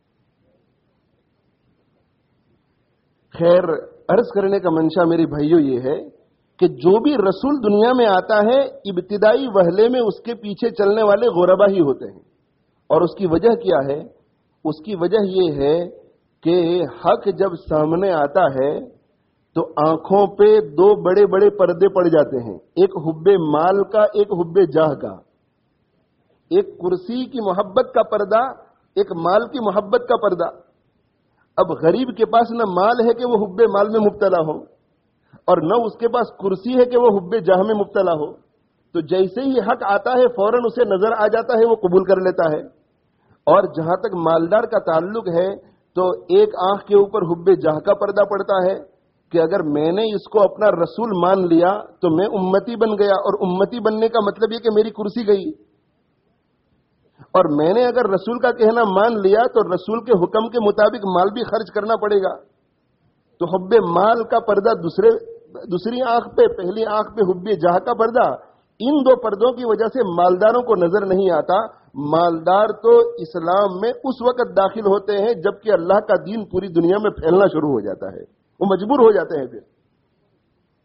Speaker 1: خیر، عرض کرنے کا منشا میری بھائیوں یہ ہے کہ جو بھی رسول دنیا میں آتا ہے ابتدائی وہلے میں اس کے پیچھے چلنے والے غربا ہی ہوتے ہیں، اور اس کی وجہ کیا ہے؟ اس کی وجہ یہ ہے کہ حق جب سامنے آتا ہے تو آنکھوں پہ دو بڑے بڑے پردے پڑ جاتے ہیں، ایک حب مال کا، ایک حب جاہ کا، ایک کرسی کی محبت کا پردہ، ایک مال کی محبت کا پردہ۔ اب غریب کے پاس نہ مال ہے کہ وہ حب مال میں مبتلا ہو، اور نہ اس کے پاس کرسی ہے کہ وہ حب جاہ میں مبتلا ہو، تو جیسے ہی حق آتا ہے فوراً اسے نظر آ جاتا ہے، وہ قبول کر لیتا ہے۔ اور جہاں تک مالدار کا تعلق ہے تو ایک آنکھ کے اوپر حب جاہ کا پردہ پڑتا ہے کہ اگر میں نے اس کو اپنا رسول مان لیا تو میں امتی بن گیا، اور امتی بننے کا مطلب یہ کہ میری کرسی گئی، اور میں نے اگر رسول کا کہنا مان لیا تو رسول کے حکم کے مطابق مال بھی خرچ کرنا پڑے گا۔ تو حب مال کا پردہ دوسرے دوسری آنکھ پہ، پہلی آنکھ پہ حب جاہ کا پردہ، ان دو پردوں کی وجہ سے مالداروں کو نظر نہیں آتا۔ مالدار تو اسلام میں اس وقت داخل ہوتے ہیں جبکہ اللہ کا دین پوری دنیا میں پھیلنا شروع ہو جاتا ہے، وہ مجبور ہو جاتے ہیں پھر۔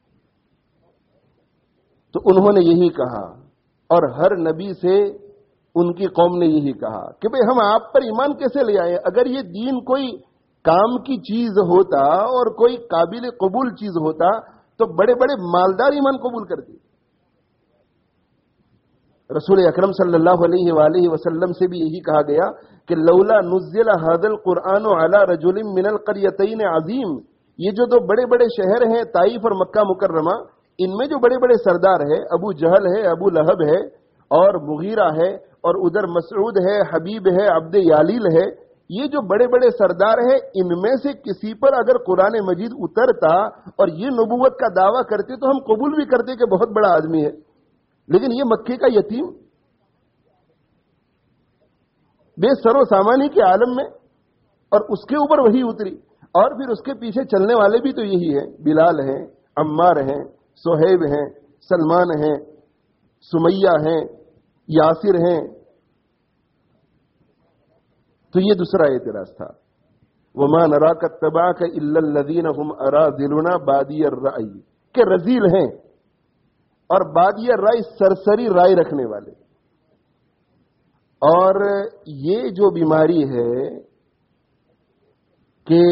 Speaker 2: تو انہوں نے یہی کہا، اور ہر نبی سے ان کی قوم نے یہی کہا کہ بھئی ہم آپ پر ایمان کیسے لے آئے؟ اگر یہ دین کوئی کام کی چیز ہوتا اور کوئی قابل قبول چیز ہوتا تو بڑے بڑے مالدار ایمان قبول کرتے۔ رسول اکرم صلی اللہ علیہ وآلہ وسلم سے بھی یہی کہا گیا کہ لولا نزل هذا القرآن على رجل من القريتين عظیم، یہ جو دو بڑے بڑے شہر ہیں طائف اور مکہ مکرمہ، ان میں جو بڑے بڑے سردار ہے، ابو جہل ہے، ابو لہب ہے اور مغیرہ ہے، اور ادھر مسعود ہے، حبیب ہے، عبد یالیل ہے، یہ جو بڑے بڑے سردار ہیں، ان میں سے کسی پر اگر قرآن مجید اترتا اور یہ نبوت کا دعویٰ کرتے تو ہم قبول بھی کرتے کہ بہت بڑا آدمی ہے، لیکن یہ مکے کا یتیم بے سر و سامانی کے عالم میں، اور اس کے اوپر وہی اتری، اور پھر اس کے پیچھے چلنے والے بھی تو یہی ہیں، بلال ہیں، عمار ہیں، صہیب ہیں، سلمان ہیں، سمیہ ہیں، یاسر ہیں۔ تو یہ دوسرا اعتراض تھا، وَمَا نَرَاكَ اتَّبَعَكَ إِلَّا الَّذِينَ هُمْ أَرَاذِلُنَا بَادِيَ الرَّأْيِ، کہ رذیل ہیں اور بادی الرائے سرسری رائے رکھنے والے۔ اور یہ جو بیماری ہے کہ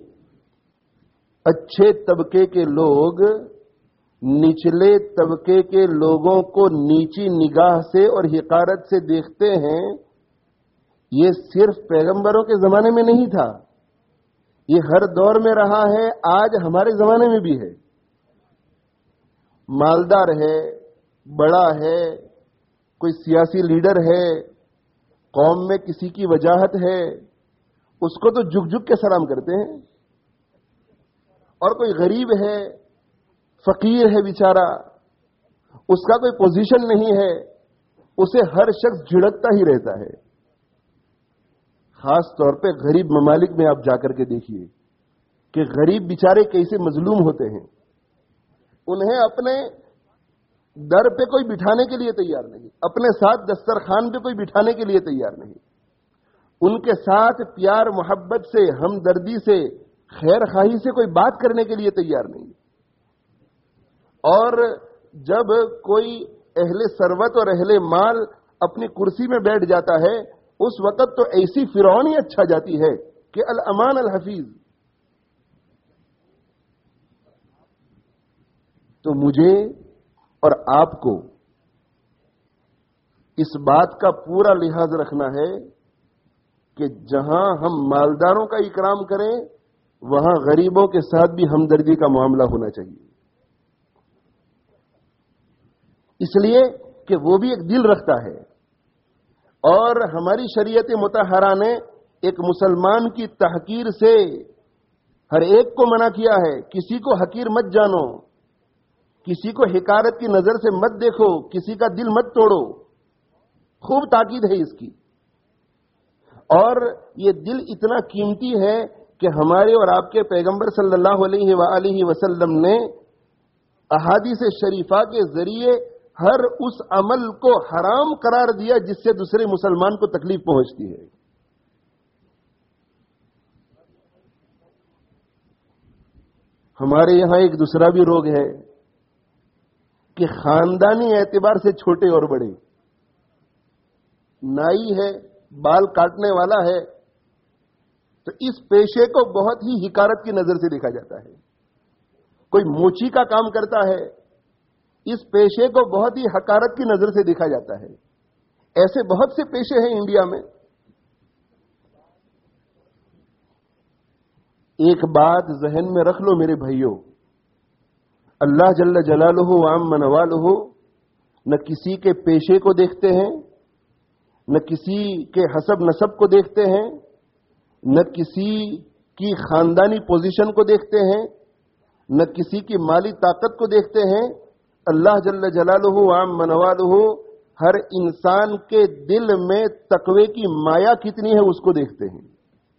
Speaker 2: اچھے طبقے کے لوگ نچلے طبقے کے لوگوں کو نیچی نگاہ سے اور حقارت سے دیکھتے ہیں، یہ صرف پیغمبروں کے زمانے میں نہیں تھا، یہ ہر دور میں رہا ہے، آج ہمارے زمانے میں بھی ہے۔ مالدار ہے، بڑا ہے، کوئی سیاسی لیڈر ہے، قوم میں کسی کی وجاہت ہے، اس کو تو جھک جھک کے سلام کرتے ہیں، اور کوئی غریب ہے، فقیر ہے بیچارہ، اس کا کوئی پوزیشن نہیں ہے، اسے ہر شخص جھڑکتا ہی رہتا ہے۔ خاص طور پہ غریب ممالک میں آپ جا کر کے دیکھیے کہ غریب بیچارے کیسے مظلوم ہوتے ہیں، انہیں اپنے در پہ کوئی بٹھانے کے لیے تیار نہیں، اپنے ساتھ دسترخوان پہ کوئی بٹھانے کے لیے تیار نہیں، ان کے ساتھ پیار محبت سے، ہمدردی سے، خیر خواہی سے کوئی بات کرنے کے لیے تیار نہیں۔ اور جب کوئی اہل ثروت اور اہل مال اپنی کرسی میں بیٹھ جاتا ہے، اس وقت تو ایسی فرعونی اچھا جاتی ہے کہ الامان الحفیظ۔ تو مجھے اور آپ کو اس بات کا پورا لحاظ رکھنا ہے کہ جہاں ہم مالداروں کا اکرام کریں وہاں غریبوں کے ساتھ بھی ہمدردی کا معاملہ ہونا چاہیے، اس لیے کہ وہ بھی ایک دل رکھتا ہے، اور ہماری شریعت مطہرہ نے ایک مسلمان کی تحقیر سے ہر ایک کو منع کیا ہے، کسی کو حقیر مت جانو، کسی کو حقارت کی نظر سے مت دیکھو، کسی کا دل مت توڑو، خوب تاکید ہے اس کی۔ اور یہ دل اتنا قیمتی ہے کہ ہمارے اور آپ کے پیغمبر صلی اللہ علیہ وآلہ وسلم نے احادیث شریفہ کے ذریعے ہر اس عمل کو حرام قرار دیا جس سے دوسرے مسلمان کو تکلیف پہنچتی ہے۔ ہمارے یہاں ایک دوسرا بھی روگ ہے کہ خاندانی اعتبار سے چھوٹے اور بڑے، نائی ہے، بال کاٹنے والا ہے، تو اس پیشے کو بہت ہی حقارت کی نظر سے دیکھا جاتا ہے۔ کوئی موچی کا کام کرتا ہے، اس پیشے کو بہت ہی حقارت کی نظر سے دیکھا جاتا ہے۔ ایسے بہت سے پیشے ہیں انڈیا میں۔ ایک بات ذہن میں رکھ لو میرے بھائیوں، اللہ جل جلالہ وعم نوالہ نہ کسی کے پیشے کو دیکھتے ہیں، نہ کسی کے حسب نسب کو دیکھتے ہیں، نہ کسی کی خاندانی پوزیشن کو دیکھتے ہیں، نہ کسی کی مالی طاقت کو دیکھتے ہیں۔ اللہ جل جلالہ وعم نوالہ ہر انسان کے دل میں تقوی کی مایا کتنی ہے اس کو دیکھتے ہیں۔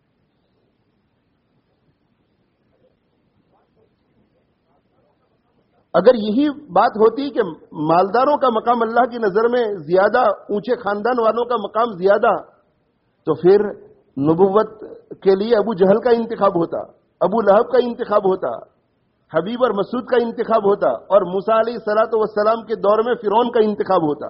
Speaker 2: اگر یہی بات ہوتی کہ مالداروں کا مقام اللہ کی نظر میں زیادہ، اونچے خاندان والوں کا مقام زیادہ، تو پھر نبوت کے لیے ابو جہل کا انتخاب ہوتا، ابو لہب کا انتخاب ہوتا، حبیب اور مسعود کا انتخاب ہوتا اور موسیٰ علیہ الصلوۃ والسلام کے دور میں فرعون کا انتخاب ہوتا.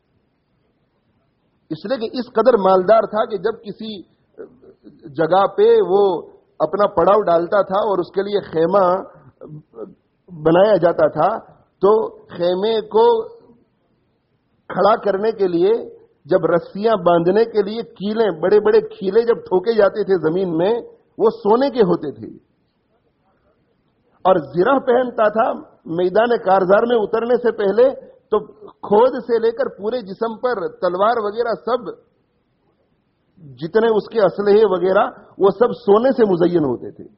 Speaker 2: اس لیے کہ اس قدر مالدار تھا کہ جب کسی جگہ پہ وہ اپنا پڑاؤ ڈالتا تھا اور اس کے لیے خیمہ بنایا جاتا تھا تو خیمے کو کھڑا کرنے کے لیے جب رسیاں باندھنے کے لیے کیلیں بڑے بڑے کھیلے جب ٹھوکے جاتے تھے زمین میں وہ سونے کے ہوتے تھے. اور زرہ پہنتا تھا میدان کارزار میں اترنے سے پہلے تو کھود سے لے کر پورے جسم پر تلوار وغیرہ سب جتنے اس کے اسلحے وغیرہ وہ سب سونے سے مزین ہوتے تھے.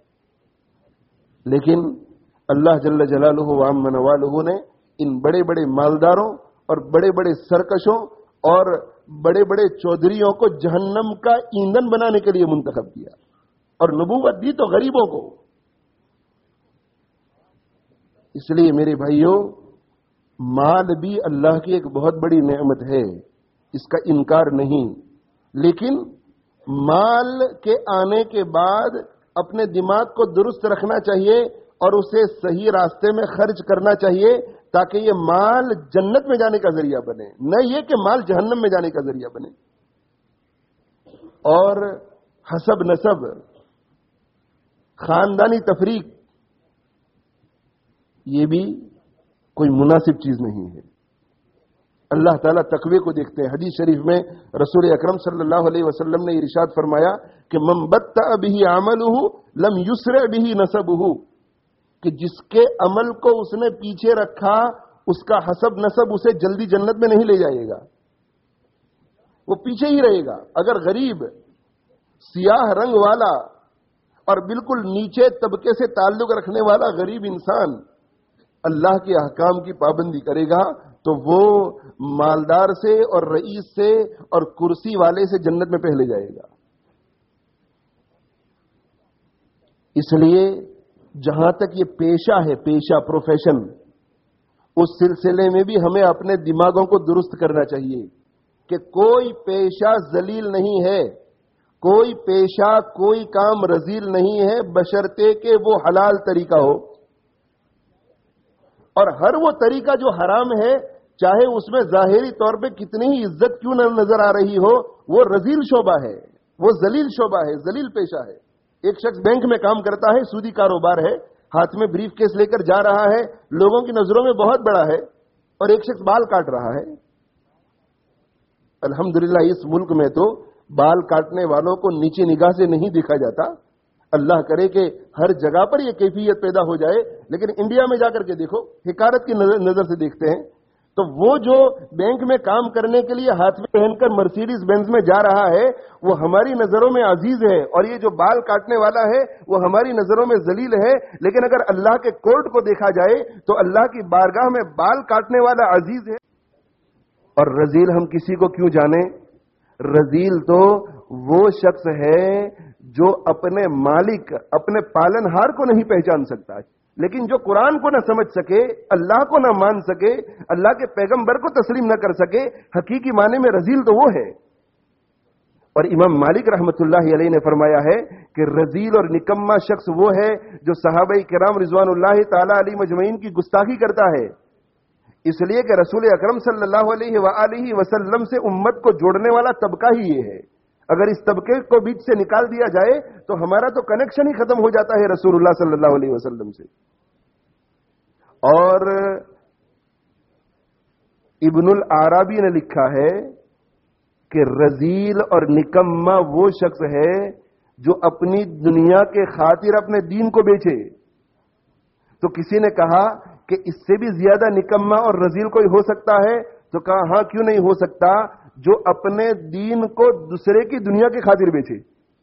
Speaker 2: لیکن اللہ جل جلالہ و عم نوالہ نے ان بڑے بڑے مالداروں اور بڑے بڑے سرکشوں اور بڑے بڑے چودھریوں کو جہنم کا ایندھن بنانے کے لیے منتخب کیا اور نبوت دی تو غریبوں کو. اس لیے میرے بھائیوں مال بھی اللہ کی ایک بہت بڑی نعمت ہے، اس کا انکار نہیں، لیکن مال کے آنے کے بعد اپنے دماغ کو درست رکھنا چاہیے اور اسے صحیح راستے میں خرچ کرنا چاہیے تاکہ یہ مال جنت میں جانے کا ذریعہ بنے، نہ یہ کہ مال جہنم میں جانے کا ذریعہ بنے. اور حسب نسب، خاندانی تفریق، یہ بھی کوئی مناسب چیز نہیں ہے. اللہ تعالیٰ تقوی کو دیکھتے ہیں. حدیث شریف میں رسول اکرم صلی اللہ علیہ وسلم نے ارشاد فرمایا کہ من بطأ به عمله لم يسرع به نسبه، کہ جس کے عمل کو اس نے پیچھے رکھا اس کا حسب نسب اسے جلدی جنت میں نہیں لے جائے گا، وہ پیچھے ہی رہے گا. اگر غریب، سیاہ رنگ والا اور بالکل نیچے طبقے سے تعلق رکھنے والا غریب انسان اللہ کے احکام کی پابندی کرے گا تو وہ مالدار سے اور رئیس سے اور کرسی والے سے جنت میں پہلے جائے گا. اس لیے جہاں تک یہ پیشہ ہے، پیشہ پروفیشن، اس سلسلے میں بھی ہمیں اپنے دماغوں کو درست کرنا چاہیے کہ کوئی پیشہ ذلیل نہیں ہے، کوئی پیشہ کوئی کام رذیل نہیں ہے بشرطے کہ وہ حلال طریقہ ہو. اور ہر وہ طریقہ جو حرام ہے چاہے اس میں ظاہری طور پہ کتنی ہی عزت کیوں نہ نظر آ رہی ہو، وہ رذیل شعبہ ہے، وہ ذلیل شعبہ ہے، ذلیل پیشہ ہے. ایک شخص بینک میں کام کرتا ہے، سودی کاروبار ہے، ہاتھ میں بریف کیس لے کر جا رہا ہے، لوگوں کی نظروں میں بہت بڑا ہے، اور ایک شخص بال کاٹ رہا ہے. الحمدللہ اس ملک میں تو بال کاٹنے والوں کو نیچی نگاہ سے نہیں دیکھا جاتا. اللہ کرے کہ ہر جگہ پر یہ کیفیت پیدا ہو جائے، لیکن انڈیا میں جا کر کے دیکھو، حقارت کی نظر سے دیکھتے ہیں. تو وہ جو بینک میں کام کرنے کے لیے ہاتھ میں پہن کر مرسیڈیز بینز میں جا رہا ہے وہ ہماری نظروں میں عزیز ہے، اور یہ جو بال کاٹنے والا ہے وہ ہماری نظروں میں ذلیل ہے. لیکن اگر اللہ کے کورٹ کو دیکھا جائے تو اللہ کی بارگاہ میں بال کاٹنے والا عزیز ہے. اور رذیل ہم کسی کو کیوں جانیں؟ رذیل تو وہ شخص ہے جو اپنے مالک، اپنے پالنہار کو نہیں پہچان سکتا، لیکن جو قرآن کو نہ سمجھ سکے، اللہ کو نہ مان سکے، اللہ کے پیغمبر کو تسلیم نہ کر سکے، حقیقی معنی میں رذیل تو وہ ہے. اور امام مالک رحمت اللہ علیہ نے فرمایا ہے کہ رذیل اور نکما شخص وہ ہے جو صحابہ کرام رضوان اللہ تعالی علیہ مجمعین کی گستاخی کرتا ہے. اس لیے کہ رسول اکرم صلی اللہ علیہ وآلہ وسلم سے امت کو جوڑنے والا طبقہ ہی یہ ہے. اگر اس طبقے کو بیچ سے نکال دیا جائے تو ہمارا تو کنیکشن ہی ختم ہو جاتا ہے رسول اللہ صلی اللہ علیہ وسلم سے. اور ابن العرابی نے لکھا ہے کہ رذیل اور نکما وہ شخص ہے جو اپنی دنیا کے خاطر اپنے دین کو بیچے. تو کسی نے کہا کہ اس سے بھی زیادہ نکما اور رذیل کوئی ہو سکتا ہے؟ تو کہا ہاں، کیوں نہیں ہو سکتا، جو اپنے دین کو دوسرے کی دنیا کی خاطر بیچے.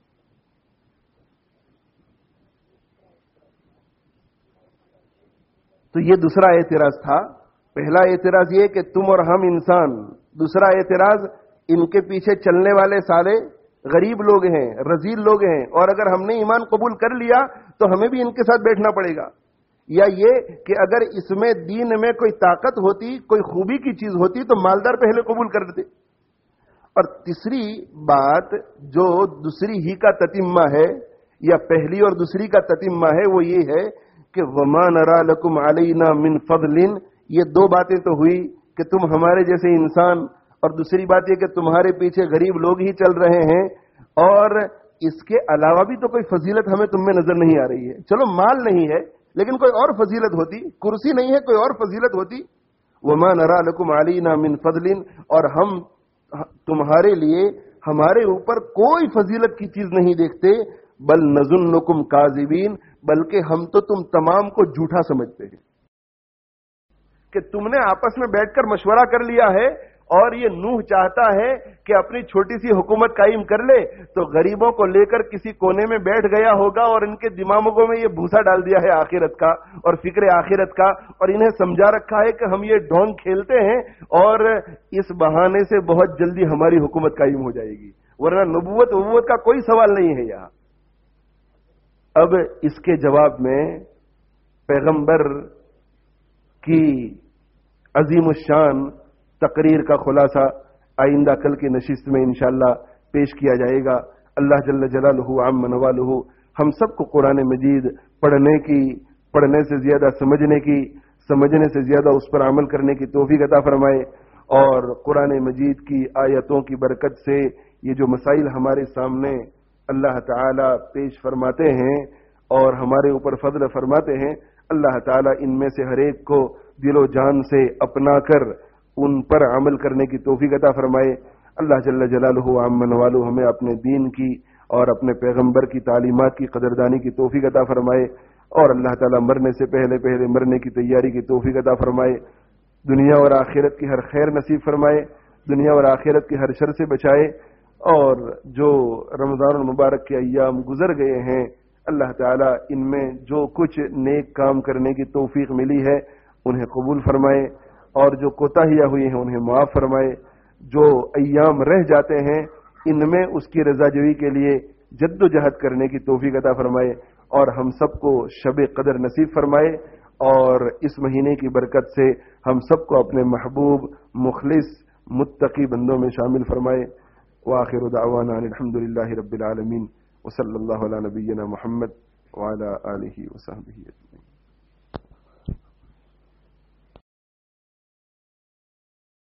Speaker 2: تو یہ دوسرا اعتراض تھا. پہلا اعتراض یہ کہ تم اور ہم انسان، دوسرا اعتراض ان کے پیچھے چلنے والے سارے غریب لوگ ہیں، رذیل لوگ ہیں، اور اگر ہم نے ایمان قبول کر لیا تو ہمیں بھی ان کے ساتھ بیٹھنا پڑے گا. یا یہ کہ اگر اس میں دین میں کوئی طاقت ہوتی، کوئی خوبی کی چیز ہوتی تو مالدار پہلے قبول کر دیتے. اور تیسری بات جو دوسری ہی کا تتمہ ہے، یا پہلی اور دوسری کا تتمہ ہے، وہ یہ ہے کہ وما نرا لکم علینا من فضل، یہ دو باتیں تو ہوئی کہ تم ہمارے جیسے انسان، اور دوسری بات یہ کہ تمہارے پیچھے غریب لوگ ہی چل رہے ہیں، اور اس کے علاوہ بھی تو کوئی فضیلت ہمیں تم میں نظر نہیں آ رہی ہے۔ چلو مال نہیں ہے لیکن کوئی اور فضیلت ہوتی، کرسی نہیں ہے کوئی اور فضیلت ہوتی۔ وما نرا لکم علینا من فضل، اور ہم تمہارے لیے ہمارے اوپر کوئی فضیلت کی چیز نہیں دیکھتے، بل نظنکم کاذبین، بلکہ ہم تو تم تمام کو جھوٹا سمجھتے ہیں کہ تم نے آپس میں بیٹھ کر مشورہ کر لیا ہے، اور یہ نوح چاہتا ہے کہ اپنی چھوٹی سی حکومت قائم کر لے، تو غریبوں کو لے کر کسی کونے میں بیٹھ گیا ہوگا اور ان کے دماغوں میں یہ بھوسا ڈال دیا ہے آخرت کا اور فکر آخرت کا، اور انہیں سمجھا رکھا ہے کہ ہم یہ ڈھونگ کھیلتے ہیں اور اس بہانے سے بہت جلدی ہماری حکومت قائم ہو جائے گی، ورنہ نبوت نبوت کا کوئی سوال نہیں ہے یہاں۔ اب اس کے جواب میں پیغمبر کی عظیم الشان تقریر کا خلاصہ آئندہ کل کی نشست میں انشاءاللہ پیش کیا جائے گا۔ اللہ جل جلالہ عم نوالہ ہم سب کو قرآن مجید پڑھنے کی، پڑھنے سے زیادہ سمجھنے کی، سمجھنے سے زیادہ اس پر عمل کرنے کی توفیق عطا فرمائے، اور قرآن مجید کی آیتوں کی برکت سے یہ جو مسائل ہمارے سامنے اللہ تعالی پیش فرماتے ہیں اور ہمارے اوپر فضل فرماتے ہیں، اللہ تعالی ان میں سے ہر ایک کو دل و جان سے اپنا کر ان پر عمل کرنے کی توفیق عطا فرمائے۔ اللہ جل جلالہ عم نوالہ ہمیں اپنے دین کی اور اپنے پیغمبر کی تعلیمات کی قدردانی کی توفیق عطا فرمائے، اور اللہ تعالی مرنے سے پہلے پہلے مرنے کی تیاری کی توفیق عطا فرمائے، دنیا اور آخرت کی ہر خیر نصیب فرمائے، دنیا اور آخرت کی ہر شر سے بچائے، اور جو رمضان المبارک کے ایام گزر گئے ہیں اللہ تعالیٰ ان میں جو کچھ نیک کام کرنے کی توفیق ملی ہے انہیں قبول فرمائے، اور جو کوتاہیاں ہوئی ہیں انہیں معاف فرمائے، جو ایام رہ جاتے ہیں ان میں اس کی رضا جوئی کے لیے جد و جہد کرنے کی توفیق عطا فرمائے، اور ہم سب کو شب قدر نصیب فرمائے، اور اس مہینے کی برکت سے ہم سب کو اپنے محبوب مخلص متقی بندوں میں شامل فرمائے۔ وآخر دعوانا الحمد للہ رب العالمین، وصلی اللہ علی نبینا محمد وعلی آلہ وصحبہ اجمعین۔